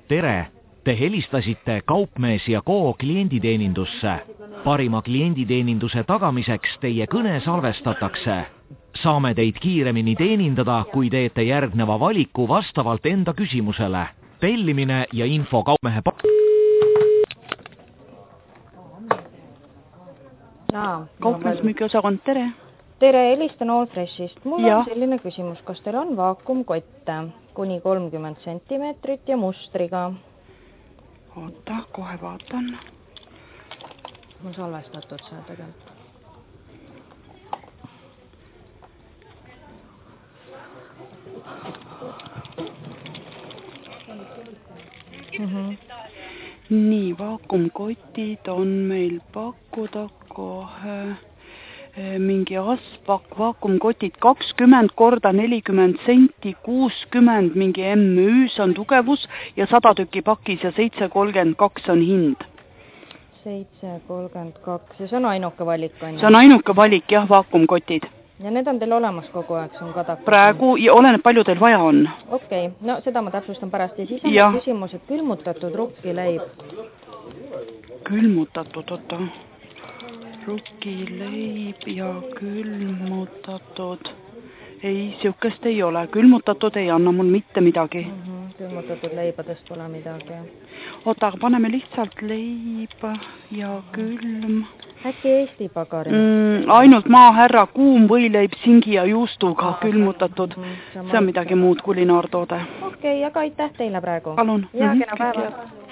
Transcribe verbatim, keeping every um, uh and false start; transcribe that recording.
tere! Te helistasite Kaupmees ja Co klienditeenindusse. Parima klienditeeninduse tagamiseks teie kõne salvestatakse. Saame teid kiiremini teenindada, kui teete järgneva valiku vastavalt enda küsimusele. Tellimine ja info kaupmehe pa... Kaupmeesmüügiosakond, tere! Tere, helistan Allfreshist. Mul ja. on selline küsimus, kas teil on vaakumkotte kuni kolmkümmend sentimeetrit ja mustriga? Oota, kohe vaatan. On salvestatud see tegelikult. Mm-hmm. Nii, vaakumkotid on meil pakkuda kohe mingi aspak, vaakumkotid kakskümmend korda nelikümmend senti, kuuskümmend mingi M Ü, see on tugevus ja sada tükki pakis ja seitse kolmkümmend kaks on hind. seitse kolmkümmend kaks ja see on ainuke valik, on? See on ainuke valik, jah, vaakumkotid. Ja need on teil olemas kogu aeg, see on kadakas? Praegu, ja oleneb palju teil vaja on. Okei, okay. No seda ma täpsustan pärast ja siis on ja. Küsimus, et külmutatud rukkileib. Külmutatud, oota. Rukkileib ja külmutatud. Ei, siukest ei ole. Külmutatud ei anna mul mitte midagi. Mm-hmm. Külmutatud leibadest pole midagi. Oota, paneme lihtsalt leib ja külm. Äkki Eesti pagari? Mm, ainult maahärra kuum võileib singi ja juustuga ah, külmutatud. Mm-hmm. See on midagi muud kulinaartoode. Okei, okay, aga aitäh teile praegu. Palun. Ja Mm-hmm. kena päeva.